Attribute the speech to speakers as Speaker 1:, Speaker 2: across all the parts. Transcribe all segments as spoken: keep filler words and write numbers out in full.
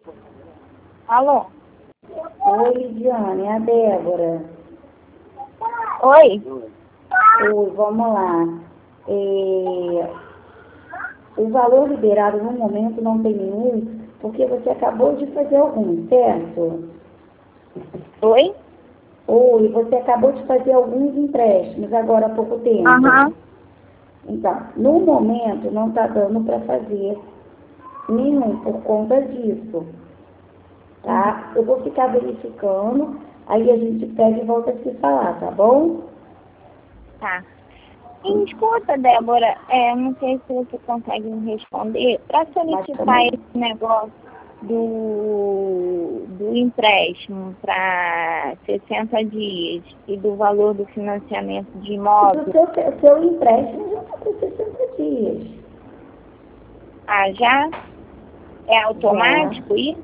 Speaker 1: Alô?
Speaker 2: Oi, Lidiane, é a Débora.
Speaker 1: Oi?
Speaker 2: Oi, vamos lá. É, o valor liberado no momento não tem nenhum, porque você acabou de fazer algum, certo?
Speaker 1: Oi?
Speaker 2: Oi, você acabou de fazer alguns empréstimos agora há pouco tempo.
Speaker 1: Aham.
Speaker 2: Então, no momento não está dando para fazer nenhum por conta disso, tá? Eu vou ficar verificando, aí a gente pega e volta a se falar, tá bom?
Speaker 1: Tá. E escuta, Débora, é, não sei se você consegue me responder. Para solicitar
Speaker 2: também-
Speaker 1: esse negócio do, do empréstimo para sessenta dias e do valor do financiamento de
Speaker 2: O
Speaker 1: imóvel,
Speaker 2: seu, o seu empréstimo já está com sessenta dias.
Speaker 1: ah, já é automático isso?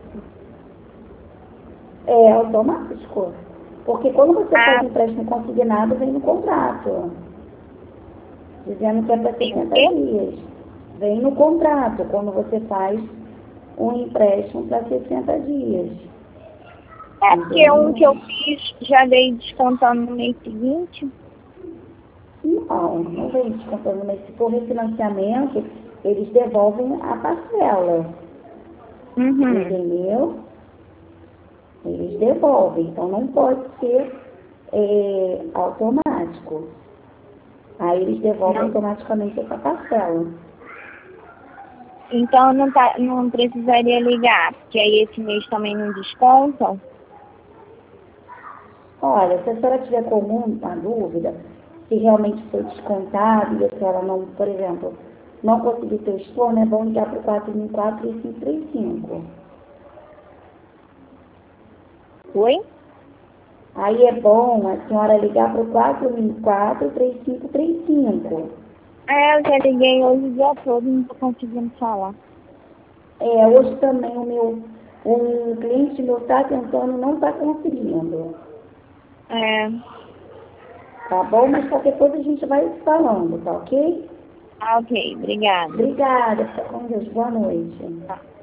Speaker 2: É automático. Porque quando você
Speaker 1: Ah,
Speaker 2: faz empréstimo consignado, vem no contrato. Dizendo que é para
Speaker 1: tem o
Speaker 2: sessenta
Speaker 1: quê?
Speaker 2: dias. Vem no contrato, quando você faz um empréstimo para sessenta dias.
Speaker 1: É porque um que
Speaker 2: Entendeu?
Speaker 1: eu fiz já veio descontando no mês seguinte.
Speaker 2: Não, não vem descontando, mas se for refinanciamento, eles devolvem a parcela.
Speaker 1: Uhum.
Speaker 2: Entendeu? Eles devolvem. Então não pode ser é, automático. Aí eles devolvem
Speaker 1: Não.
Speaker 2: automaticamente essa parcela.
Speaker 1: Então não, tá, não precisaria ligar, porque aí esse mês também não descontam.
Speaker 2: Olha, se a senhora tiver com alguma dúvida, se realmente foi descontado e a senhora não, por exemplo, não conseguir ter o estorno, é bom ligar para o quatro mil e quatro e cinco três cinco.
Speaker 1: Oi?
Speaker 2: Aí é bom a senhora ligar para o quatro mil e quatro, três cinco três cinco.
Speaker 1: É, eu já liguei hoje o dia todo e não tô conseguindo falar.
Speaker 2: É, hoje também o meu, um cliente meu está tentando, não está conseguindo.
Speaker 1: É.
Speaker 2: Tá bom? Mas qualquer coisa a gente vai se falando, tá ok?
Speaker 1: Ah, ok, obrigada.
Speaker 2: Obrigada, fica com Deus. Boa noite.
Speaker 1: Tá.